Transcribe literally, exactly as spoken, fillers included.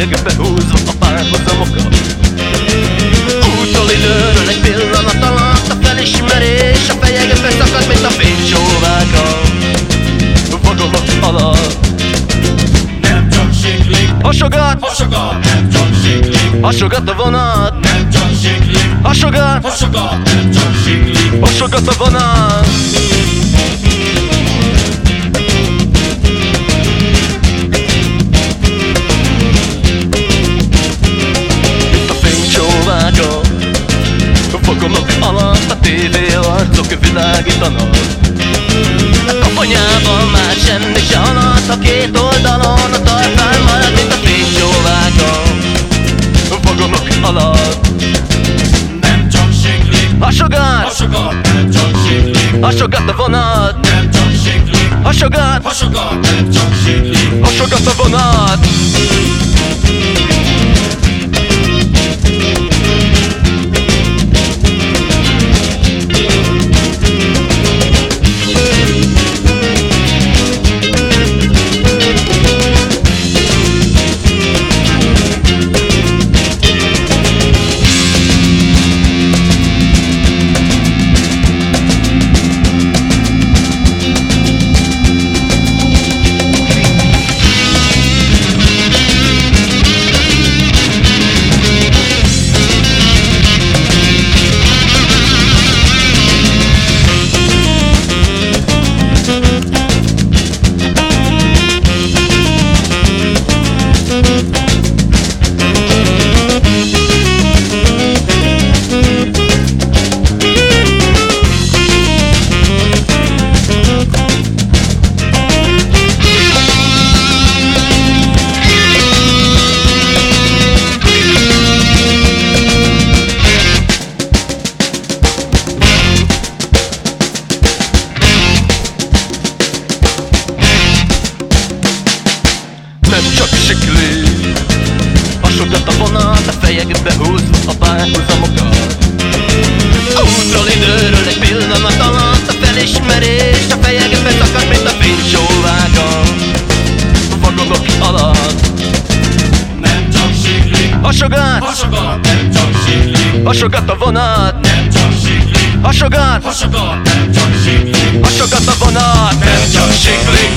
fejekbe húzva a párhuzamokat. Útról időről egy pillanat alatt a felismerés a fejekbe szakad, mint a fénycsóváka vagonok alatt. Nem csak siklik, hasogat, hasogat, nem csak siklik, hasogat a vonat, nem csak siklik, hasogat, hasogat, nem csak siklik, hasogat a vonat. Itt a fénycsóváka vagonok alatt a tévé arcok világítanak. A koponyában már semmi se alatt, a két oldalon a talpán marad, mint a fénycsóváka vagonok alatt. nem csak siklik, Hasogat, hasogat, nem csak siklik, hasogat a vonat, nem csak siklik, hasogat, hasogat, nem csak siklik, hasogat a vonat. Nem csak sikli, hasogat a vonat a fejekbe húzva a párhuzamokat. Útról időről egy pillanat alatt a felismerés a fejekbe szakad, mint a fénycsóváka vagonok alatt. nem csak siklik, Hasogat, hasogat, nem csak siklik, hasogat a vonat, nem csak siklik, hasogat, hasogat, nem csak siklik, hasogat a vonat. nem csak siklik,